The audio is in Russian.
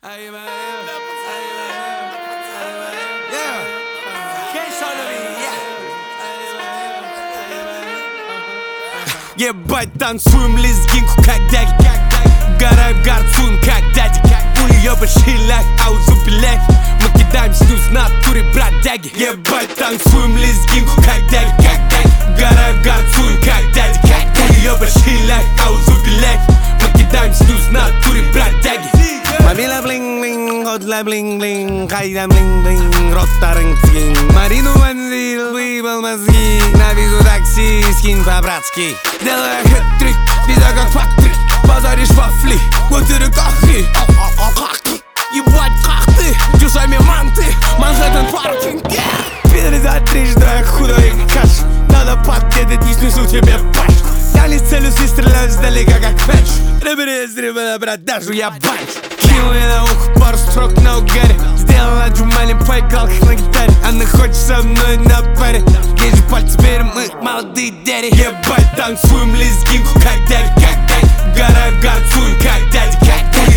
Ебать, танцуем лезгинку, как дяди. Угораем, горцуем, как дяди. Уебы шилях, аузу пилях. Мы кидаем снюс в натуре, бродяги. Ебать, танцуем лезгинку, как дяди. Угораем, горцуем, как дяди. Уебы шилях, аузу пилях. Мы кидаем снюс в натуре, бродяги. Мобила блинг-блинг, ходла блинг-блинг. Хайда блинг-блинг, рота рынг-скинг. Марину вонзил, выебал мозги. На визу такси, скинь по-братски. Делаю хэт-трик, вида как факт-трик. Базаришь вафли, вот ты кахри. Как ты? Ебать, как ты? Чужими манты, Манхэттен паркинг. Пидоры за трижды, худой каш. Надо подъедать, не снесу тебе паш. Я не целюсь и стреляю сдалека, как фэш. Ребери, на продажу, я банч. Кинул я на ухо пару строк на угаре. Сделал на джумале, поиграл как на гитаре. Она хочет со мной на паре. Ей же пальцы берем, мы молодые дяди. Ебать, танцуем лезгинку, как дяди. Угораем, горцуем, как дяди.